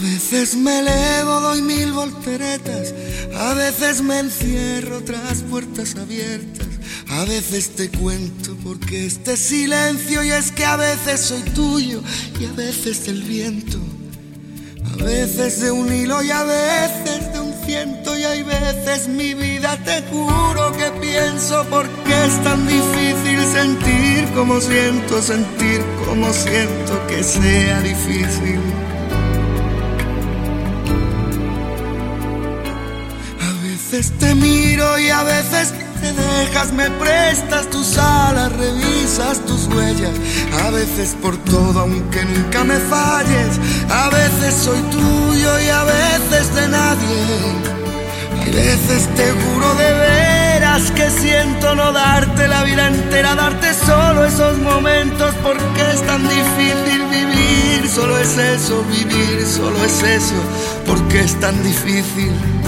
veces me elevo, doy 1000 volteretas, a veces me encierro tras puertas abiertas, a veces te cuento porque este silencio, y es que a veces soy tuyo y a veces del viento, a veces de un hilo y a veces de un ciento, y hay veces mi vida te juro que pienso porque es tan difícil sentir como siento que sea difícil. A veces te miro y a veces te dejas, me prestas tus alas, revisas tus huellas, a veces por todo aunque nunca me falles, a veces soy tuyo y a veces de nadie, hay veces te juro de veras que siento no darte la vida entera, darte solo esos momentos porque es tan difícil vivir, solo es eso, vivir, solo es eso, porque es tan difícil.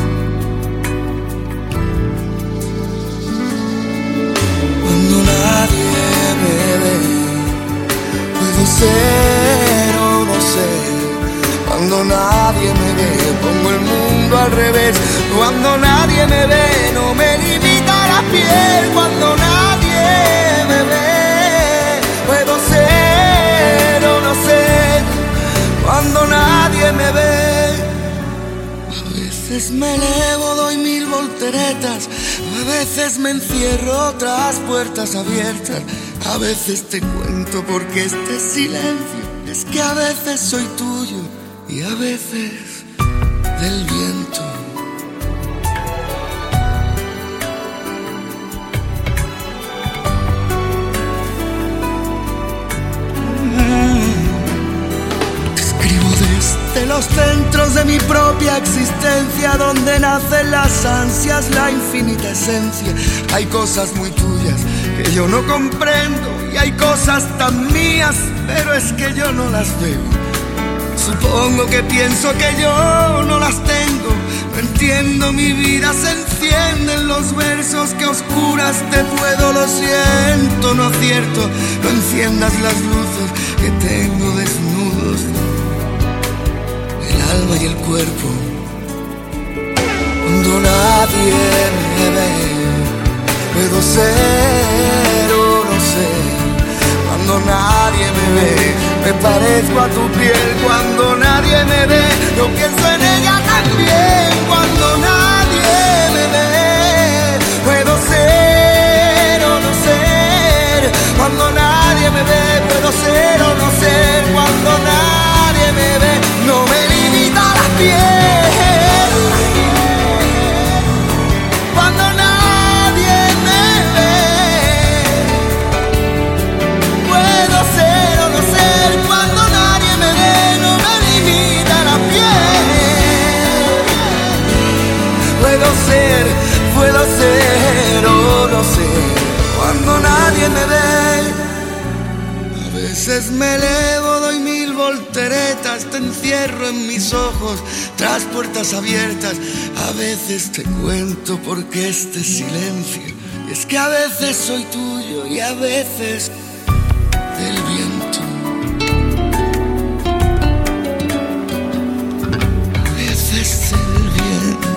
Puedo ser o no ser, cuando nadie me ve, pongo el mundo al revés, cuando nadie me ve, no me limita la piel, cuando nadie me ve, puedo ser o no ser, cuando nadie me ve. A veces me elevo, doy 1000 volteretas, a veces me encierro tras puertas abiertas, a veces te cuento porque este silencio, es que a veces soy tuyo y a veces del viento. Escribo desde los centros de mi propia existencia, donde nacen las ansias, la infinita esencia. Hay cosas muy tuyas que yo no comprendo y hay cosas tan mías, pero es que yo no las veo. Supongo que pienso que yo no las tengo, no entiendo, mi vida se enciende en los versos que oscuras te puedo, lo siento, no acierto, no enciendas las luces que tengo desnudos, el alma y el cuerpo, cuando nadie me ve. Puedo ser o no ser, cuando nadie me ve, me parezco a tu piel, cuando nadie me ve, yo pienso en ella también, cuando nadie me ve. Puedo ser o no ser, cuando nadie me ve, puedo ser o no ser, cuando nadie me ve, no me limita la piel. Puedo ser o no ser, cuando nadie me ve. A veces me elevo, doy 1000 volteretas, te encierro en mis ojos tras puertas abiertas, a veces te cuento porque este silencio, es que a veces soy tuyo y a veces del viento. A veces del viento.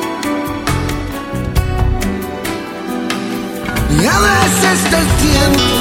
Y a veces del tiempo.